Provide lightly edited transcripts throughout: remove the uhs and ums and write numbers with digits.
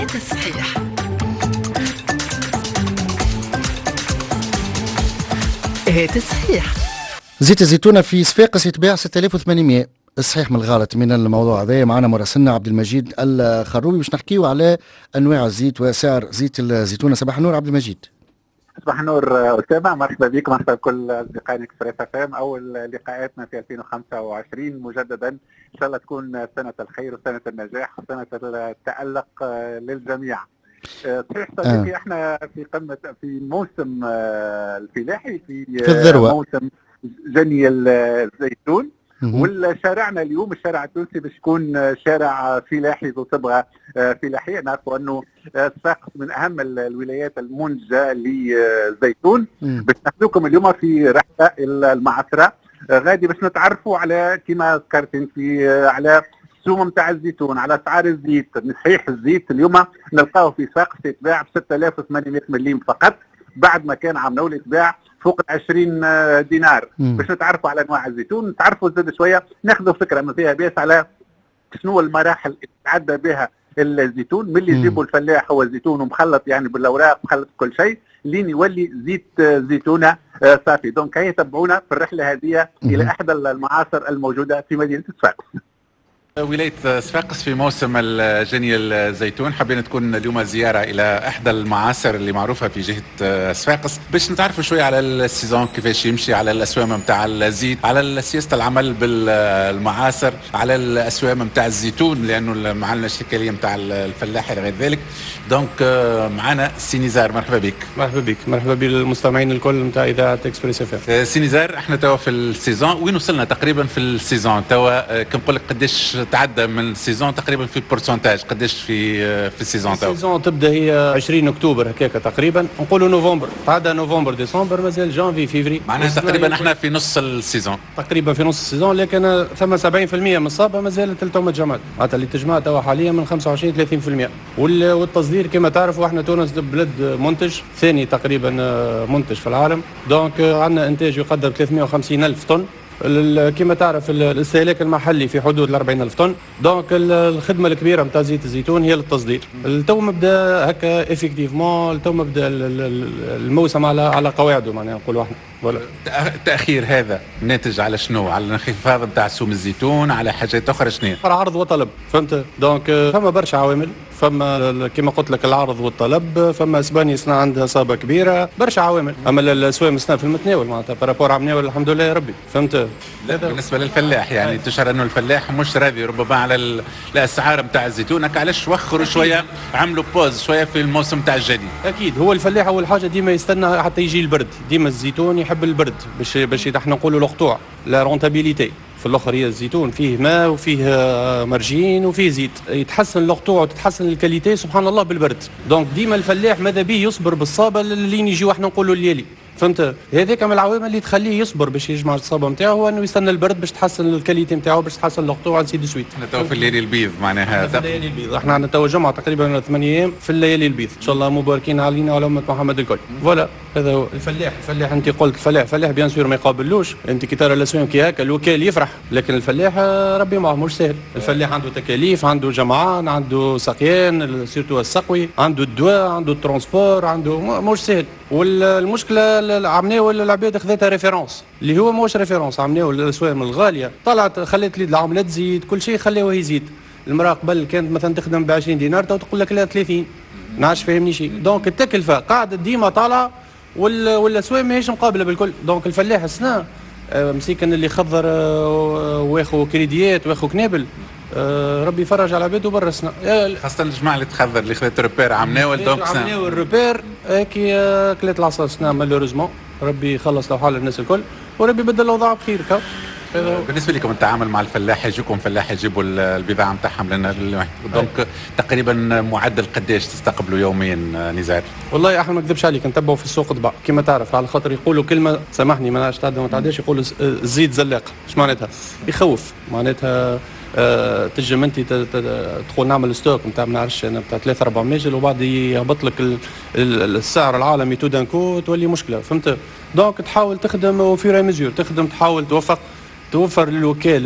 هذا صحيح. هذا صحيح. زيت الزيتونة في صفاقس يتباع 6800. الصحيح من الغلط من الموضوع هذا. معنا مراسلنا عبد المجيد الخروبي باش نحكيو على انواع الزيت وسعر زيت الزيتونة. صباح النور عبد المجيد. صباح النور أسامة، مرحبا بك، مرحبا بكل أصدقائنا إكسبريس FM. أول لقاءاتنا في 2025 مجددا، إن شاء الله تكون سنة الخير وسنة النجاح وسنة التألق للجميع. صحيح صديقي، احنا في قمة في موسم الفلاحي، في الذروة، موسم جني الزيتون. والشارعنا اليوم الشارع التونسي باش يكون شارع فلاحي ذو صبغه فلاحيه. نعرفوا انه صفاقس من اهم الولايات المنتجه للزيتون. باش ناخذكم اليوم في رحله المعصره غادي باش نتعرفوا على كما ذكرت انت على السوم نتاع الزيتون، على اسعار الزيت. صحيح الزيت اليوم نلقاه في صفاقس يتباع ب 6800 مليم فقط، بعد ما كان عام نولي يتباع فوق 20 دينار. باش نتعرفوا على انواع الزيتون، نتعرفوا زاد شويه، ناخذوا فكره ما فيها باس على شنو المراحل اللي تعدى بها الزيتون من اللي يجيبوا الفلاح هو الزيتون ومخلط يعني بالاوراق مخلط كل شيء لين يولي زيت زيتونه صافي. دونك هيا تبعونا في الرحله هذه الى احدى المعاصر الموجوده في مدينه صفاقس. ولاية صفاقس في موسم جني الزيتون، حابين تكون اليوم زيارة إلى إحدى المعاصر اللي معروفة في جهة صفاقس باش نتعرفوا شوية على السيزون كيفاش يمشي، على الأسوام متاع الزيت، على سياسة العمل بالمعاصر، على الأسوام متاع الزيتون لأنه معلنا الشكالية متاع الفلاح إلى غير ذلك. دونك معنا سي نزار، مرحبا بك. مرحبا بك، مرحبا بالمستمعين الكل متاع إذاعة إكسبريس FM. سي نزار، احنا توا في السيزون، وين وصلنا تقريبا في السيزون توا؟ كم نقول لك قديش تعدى من السيزون تقريبا في بورسنتاج، قديش في السيزون توا؟ السيزون تبدا هي 20 اكتوبر هكاك تقريبا، نقولوا نوفمبر، تعدى نوفمبر ديسمبر، مازال جانفي فيفري، معناها تقريبا احنا في نص السيزون، تقريبا في نص السيزون. لكن ثم 70% من الصابه مازال تلتهم تجمعات، معناتها اللي تجمع توا حاليا من 25 30%. والتصدير كما تعرفوا احنا تونس بلد منتج ثاني تقريبا منتج في العالم. دونك عندنا انتاج يقدر 350 الف طن. كما تعرف الاستهلاك المحلي في حدود 40,000 طن. دونك الخدمه الكبيره نتاع زيت الزيتون هي للتصدير. التو مبدا هكا افيكتيفمون، التو مبدا الموسم على قواعده، معناها نقولوا احنا. التاخير هذا ناتج على شنو؟ على الانخفاض نتاع سوم الزيتون، على حاجات اخرى شنو؟ عرض وطلب، فهمت؟ دونك فما برشا عوامل، فما كما قلت لك العرض والطلب، فما اسبانيا سنة عندها صابه كبيره، برشا عوامل. اما الاسواق سنة في المتناول معناتها بارابور عمناول الحمد لله يا ربي، فهمت؟ بالنسبه للفلاح يعني تشعر انه الفلاح مش راضي ربما على الاسعار نتاع الزيتون، علاش وخروا شويه، عملوا بوز شويه في الموسم نتاع الجدي؟ اكيد هو الفلاح اول حاجه ديما يستنى حتى يجي البرد، ديما الزيتون يحب البرد باش احنا نقولوا القطوع لا رونتابيليتي. في الاخر هي الزيتون فيه ماء وفيه مرجين وفيه زيت، يتحسن القطوع وتتحسن الكاليتي سبحان الله بالبرد. دونك ديما الفلاح ماذا بيه يصبر بالصابه لين يجيو احنا نقولوا الليلي، فهمت؟ هذيك من العوامل اللي تخليه يصبر باش يجمع الصابه نتاعو، هو انه يستنى البرد باش تحسن الكاليتي نتاعو، باش تحسن القطوع سي دو سويت. احنا تو في الليالي البيض معناها في الليالي البيض، احنا عندنا تو جمعه تقريبا 8 ايام في الليالي البيض، ان شاء الله مباركين علينا وعلى امه محمد الكل. فوالا هذا هو الفلاح انت قلت الفلاح بيان سور ما يقابلوش، انت كي ترى الاسواق كي هكا الوكال يفرح، لكن الفلاح ربي معه مش سهل. الفلاح عنده تكاليف، عنده جمعان، عنده سقيان سيرتو السقوي، عنده الدواء، عنده الترونسبور، عنده مش سهل. والمشكله عمناو العباد خذتها ريفيرونس اللي هو ماهوش ريفيرونس. عمناو الاسواق الغاليه طلعت خلت لي العمله تزيد، كل شيء خلوه يزيد. المراه قبل كانت مثلا تخدم ب 20 دينار تو تقول لك لا 30، ما عادش فاهمني شيء. دونك التكلفه قاعده ديما طالعه والاسواق ماهيش مقابله بالكل. دونك الفلاح السنه مسيكن اللي خضر واخو كريديات واخو كنابل، ربي يفرج على عباده برا السنه، خاصه الجماعه اللي تخضر اللي خذت روبير عمناول. دونك عمناول الروبير كي كلات العصا السنه مالوريزمون، ربي يخلص لو حال الناس الكل وربي يبدل الاوضاع بخير. بالنسبه لكم التعامل مع الفلاح، يجيكم فلاح يجيبوا البضاعه نتاعهم لنا، دونك تقريبا معدل قداش تستقبلوا يوميا نزار؟ والله احنا ما نكذبش عليك، نتبعوا في السوق طبع كما تعرف، على خاطر يقولوا كلمه سامحني ما نعرفش تعدى ما تعداش، يقولوا الزيت زلاق. ايش معناتها؟ يخوف معناتها. تجم انت تقول نعمل ستوك نتاع ما نعرفش انا نتاع 3 4 ماجل وبعد يهبط لك السعر العالمي تو دانكو تولي مشكله، فهمت؟ دونك تحاول تخدم وفي ميزور، تخدم تحاول توفق توفر للوكال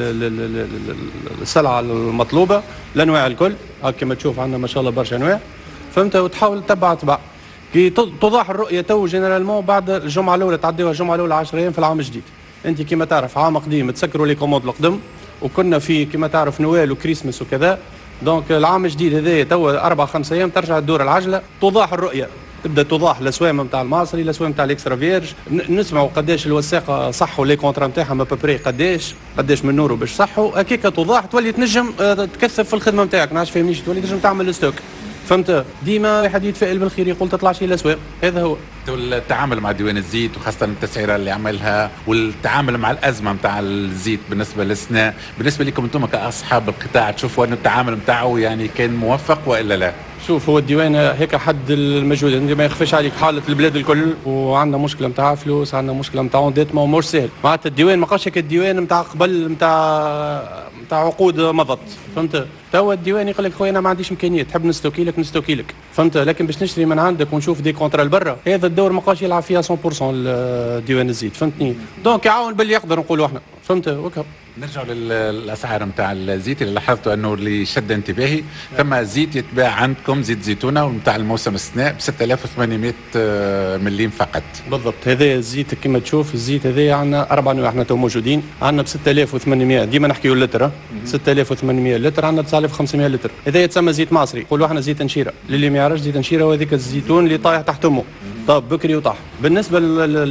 السلعه المطلوبه الانواع الكل، كما تشوف عندنا ما شاء الله برشا انواع، فهمت، وتحاول تتبع تبع كي توضح الرؤيه تو جينيرالمون بعد الجمعه الاولى، تعديوها الجمعه الاولى 10 ايام في العام الجديد. انت كما تعرف عام قديم تسكروا لي كوموند القدم، وكنا في كما تعرف نوال وكريسماس وكذا، دونك العام الجديد هذايا توا 4-5 ايام ترجع تدور العجله، توضح الرؤيه، تبدا توضح الاسوام نتاع الماصري، الاسوام نتاع الاكسترا فيرج، نسمعوا قداش الوثائق صحوا لي كونترا نتاعهم ابري قداش من نورو باش صحوا، هكاك توضح تولي تنجم تكثف في الخدمه نتاعك، ما عادش فاهمنيش، تولي تنجم تعمل ستوك، فهمت. ديما واحد يتفائل بالخير، يقول تطلع شي الاسواق، هذا هو التعامل مع ديوان الزيت، وخاصه التسعيره اللي عملها، والتعامل مع الازمه نتاع الزيت بالنسبه للسنة، بالنسبه لكم انتم كاصحاب القطاع تشوفوا ان التعامل نتاعو يعني كان موفق والا لا؟ شوف، هو الديوان هيك حد المجهود، ما يخفيش عليك حاله البلاد الكل، وعندنا مشكله نتاع فلوس، عندنا مشكله نتاع انديتمون، مش سهل معناتها الديوان ما بقاش هيك الديوان نتاع قبل نتاع عقود مضت، فهمت. توا الديوان يقول لك خويا انا ما عنديش امكانيه، تحب نستوكي لك، فهمت، لكن باش نشتري من عندك ونشوف دي كونترا لبرا، هذا الدور ما بقاش يلعب فيها 100% الديوان الزيت، فهمتني. دونك يعاون باللي يقدر نقولوا احنا، فهمت. وكا نرجعوا للاسعار نتاع الزيت اللي لاحظتوا انه اللي شد انتباهي، ثم زيت يتباع عندكم زيت زيتونه ونتاع الموسم السناء ب 6800 مليم فقط. بالضبط، هذا الزيت كما تشوف، الزيت هذا عندنا 4 انواع احنا تو موجودين، عندنا ب 6800، ديما نحكيو اللتر، 6800 لتر، عندنا 9500 لتر، هذا يتسمى زيت مصري، يقولوا احنا زيت نشيره، للي ما يعرفش زيت نشيره وهذيك الزيتون اللي طايح تحت امه، طاب بكري وطاح. بالنسبه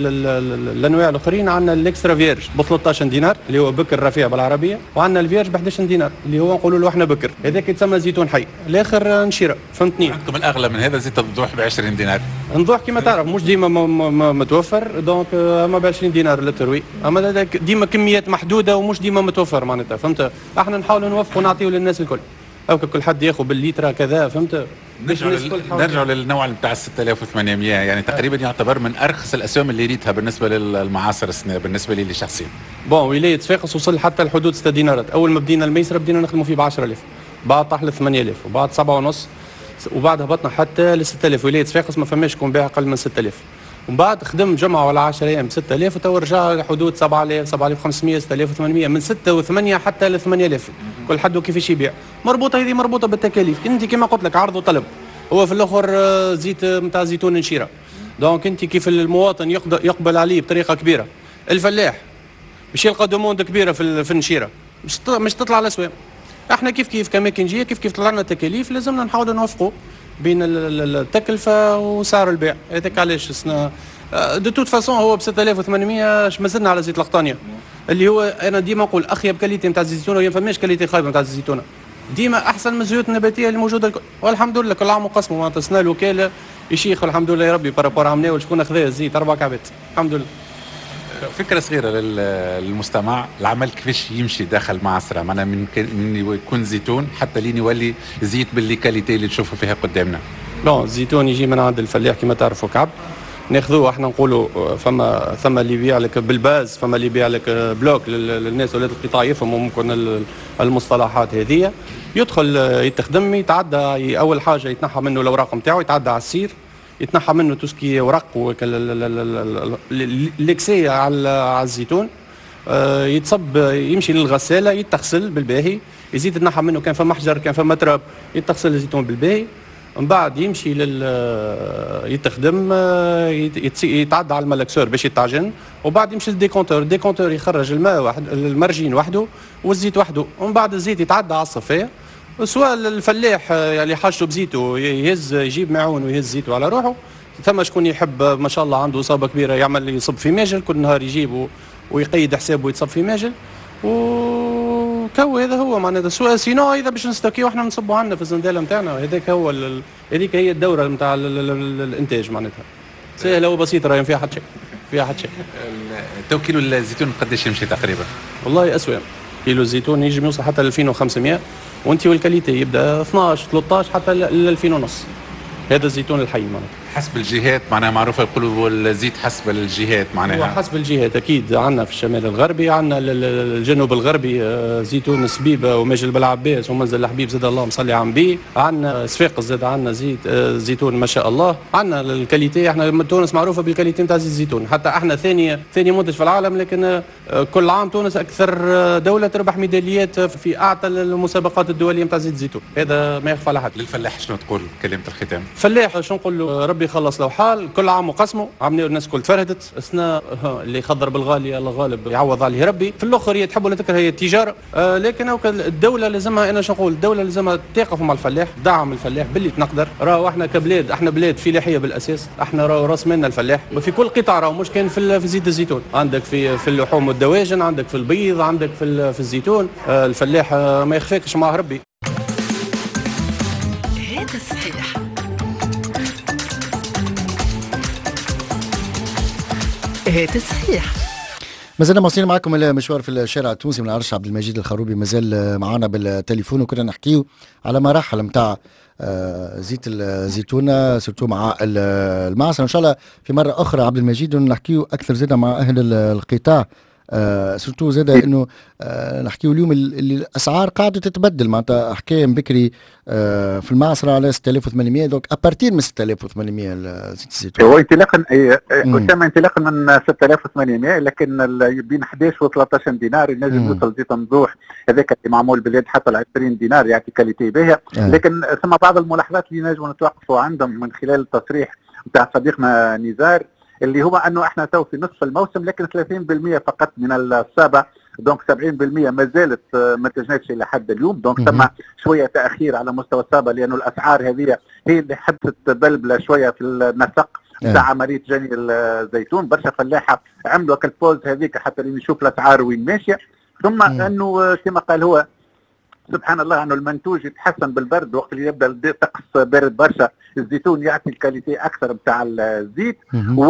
للانواع الاخرين عندنا الاكسترا فيرج ب 13 دينار اللي هو بكر رفيع بالعربيه، وعندنا الفيرج ب 11 دينار اللي هو نقولوا له احنا بكر، هذاك يتسمى زيتون حي، الاخر نشيره، فهمتني. عندكم الاغلى من هذا زيت الضوح ب 20 دينار، نضوح كما تعرف مش ديما متوفر، دونك اما ب 20 دينار لتر، وي، اما ديما كميات محدوده ومش ديما متوفر معناتها، فهمت. احنا نحاولوا نوفقوا ونعطيوا للناس الكل، او كل حد ياخذ بالليتر كذا، فهمت. نرجعوا للنوع نتاع 6800، يعني تقريبا يعتبر من ارخص الاسهم اللي ريتها بالنسبه للمعاصر السنه بالنسبه لي شخصيا. بون، ولايه صفاقس وصل حتى لحدود 6 دينارات، اول ما بدينا الميسره بدينا نخدموا فيه ب 10000، بعد طاح ل 8000، وبعد 7.5، وبعد هبطنا حتى ل 6000، ولايه صفاقس ما فماش يكون بيع اقل من 6000، ومن بعد خدم جمعه ولا 10 ايام 6000، وتو رجع لحدود 7000 7500 6800، من 6 و8 حتى ل 8000، كل حد وكيفاش يبيع، مربوطه هذه مربوطه بالتكاليف، انت كما قلت لك عرض وطلب، هو في الاخر زيت نتاع زيتون نشيره، دونك انت كيف المواطن يقبل عليه بطريقه كبيره، الفلاح باش يلقى دوموند كبيره في النشيره، مش تطلع الاسواق، احنا كيف كماكنجيه كيف طلع لنا تكاليف، لازمنا نحاولوا نوفقوا بين التكلفه وسعر البيع، هذاك علاش دو توت فاسون هو ب 6800 ما زلنا على زيت القطانيه، اللي هو انا ديما نقول اخيب كاليتي نتاع الزيتونه، وما فماش كاليتي خايبه نتاع الزيتونه، ديما احسن من الزيوت النباتيه اللي موجوده الكل، والحمد لله كل عام وقسموا معناتها سنه الوكاله يشيخ الحمد لله يا ربي بارابور عملنا وشكون اخذ الزيت 4 كعبات الحمد لله. فكره صغيره للمستمع، العمل كيفاش يمشي داخل معصره، معناها من يكون زيتون حتى لين يولي زيت باللي كاليتي اللي تشوفوا فيها قدامنا. لا، الزيتون يجي من عند الفلاح كما تعرفوا كعب، ناخذوه احنا نقولوا ثم اللي يبيع لك بالباز، ثم اللي يبيع لك بلوك للناس ولاد القطاع يفهموا ممكن المصطلحات هذه، يدخل يتخدم، يتعدى اول حاجه يتنحى منه الاوراق نتاعو، يتعدى على السير، يتنحى منه توسكي ورق الاكسيه على الزيتون، يتصب يمشي للغساله يتغسل بالباهي، يزيد يتنحى منه كان فما حجر كان فما تراب يتغسل الزيتون بالباهي، من بعد يمشي يتخدم، يتعدى على الملكسور باش يتعجن، وبعد يمشي للديكونتور، الديكونتور يخرج الماء المرجين وحده والزيت وحده، ومن بعد الزيت يتعدى على الصفايه، سواء الفلاح اللي حاجته بزيته يجيب معون ويهز زيته على روحه، ثم شكون يحب ما شاء الله عنده اصابه كبيره يعمل يصب في ماجل كل نهار يجيب ويقيد حسابه ويتصب في ماجل، وكو هذا هو معناتها سواء سينو اذا باش نستوكيو احنا نصبوا عندنا في الزندله نتاعنا، هذاك هو هذيك هي الدوره نتاع الانتاج معناتها سهله وبسيطه، راهي فيها حتى شيء. تو كيلو الزيتون قداش يمشي تقريبا؟ والله اسوء، كيلو الزيتون يجي يوصل حتى ل 2500، وانت والكاليتي يبدا 12 13 حتى ل 2000 ونص، هذا الزيتون الحي معناتها. حسب الجهات معناها معروفة، يقولوا الزيت حسب الجهات معناها. هو حسب الجهات أكيد. عندنا في الشمال الغربي، عندنا الجنوب الغربي زيتون سبيبة ومجل بالعباس ومنزل الحبيب زاد الله مصلي على النبي. عندنا صفاقس زاد عندنا زيتون ما شاء الله. عندنا الكاليتي، احنا تونس معروفة بالكاليتي نتاع زيت الزيتون، حتى احنا ثاني منتج في العالم، لكن كل عام تونس أكثر دولة تربح ميداليات في أعتى المسابقات الدولية نتاع زيت الزيتون، هذا ما يخفى على حد. للفلاح شنو تقول كلمة الختام؟ فلاح شو نقول له؟ ربي يخلص له حال، كل عام وقسمه، عملوا الناس كل تفرهدت، السنة اللي يخضر بالغالي الله غالب يعوض عليه ربي. في الاخر هي تحب ولا تكره هي التجاره، لكن الدوله لازمها، انا شو نقول، الدوله لازمها تقف مع الفلاح، دعم الفلاح باللي تنقدر. راهو احنا كبلاد، احنا بلاد فلاحيه بالاساس، احنا راهو راس مالنا الفلاح في كل قطاع، راهو مش كان في زيت الزيتون، عندك في اللحوم والدواجن، عندك في البيض، عندك في الزيتون. الفلاح ما يخفاكش معاه ربي. هذا صحيح. هذا صحيح. مازلنا مواصلين معكم المشوار في الشارع التونسي من عرش عبد المجيد الخروبي مازال معنا بالتليفون، وكنا نحكيو على مراحل نتاع زيت الزيتونه سورتو مع المعصر. ان شاء الله في مره اخرى عبد المجيد نحكيو اكثر زاده مع اهل القطاع، سورتو زاده انه نحكيو اليوم اللي الاسعار قاعده تتبدل، معناتها حكايه من بكري في المعصره على 6800، دونك ابارتير من 6800 زيت الزيتون. هو انطلاقا انطلاقا من 6800، لكن بين 11 و 13 دينار ينجم يوصل زيت ممدوح هذاك اللي معمول باليد حتى ل 20 دينار يعطي كاليتي باهيه. لكن ثم بعض الملاحظات اللي نجم نتوقفوا عندهم من خلال التصريح نتاع صديقنا نزار، اللي هو انه احنا تو في نصف الموسم، لكن 30% فقط من الصابه، دونك 70% ما زالت ما تجنتش الى حد اليوم. دونك ثم شويه تاخير على مستوى الصابه، لانه الاسعار هذه هي اللي حدثت بلبله شويه في النسق تاع عمليه جني الزيتون. برشا فلاحه عملوا البوز هذيك حتى نشوف الاسعار وين ماشيه. ثم انه كما قال هو سبحان الله انه المنتوج يتحسن بالبرد، وقت اللي يبدا الطقس بارد برشا الزيتون يعطي الكاليتي اكثر نتاع الزيت.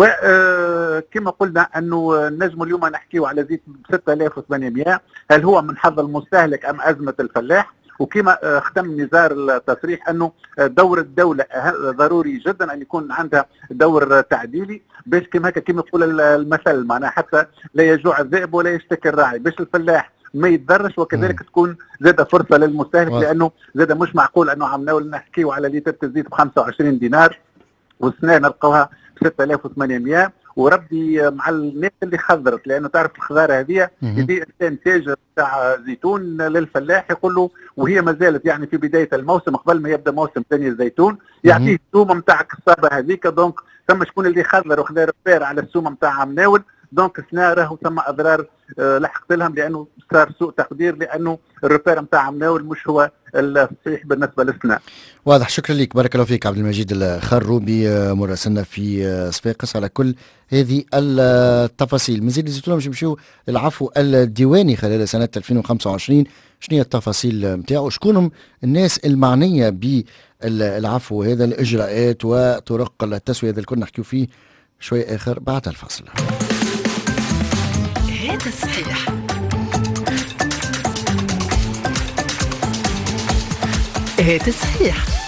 وكما قلنا انه نجم اليوم نحكيو على زيت ب 6800، هل هو من حظ المستهلك ام ازمه الفلاح؟ وكما ختم نزار التصريح انه دور الدوله ضروري جدا ان يكون عندها دور تعديلي، باش كما يقول المثل معناها حتى لا يجوع الذئب ولا يشتكي الراعي، باش الفلاح ما يتضرش، وكذلك تكون زاده فرصه للمستهلك، لانه زاده مش معقول انه عم نحكيو على لتر الزيت ب 25 دينار والسنه نلقاوها ب 6800. وربي مع الناس اللي خضرت، لانه تعرف الخضاره هذه يدي انتاج تاع زيتون للفلاح يقول له، وهي ما زالت يعني في بدايه الموسم قبل ما يبدا موسم ثاني الزيتون، يعطيه السومه نتاع الصابه هذيك. دونك ثم شكون اللي خضر وخذا ريبير على السومه نتاع مناول، دونك سنا راهو ثم اضرار لحقت لهم، لانه صار سوء تقدير، لانه الريبير نتاع مناول مش هو الصحيح بالنسبه للسنا. واضح. شكرا لك، بارك الله فيك عبد المجيد الخروبي مراسلنا في صفاقس على كل هذه التفاصيل. من زيت الزيتون باش نمشيو للعفو الديواني خلال سنه 2025. شنو هي التفاصيل نتاعو؟ شكونهم الناس المعنيه بالعفو هذا، الاجراءات وطرق التسويه هذا الكل نحكيو فيه شوي اخر بعد الفاصل. هذا صحيح. هذا صحيح.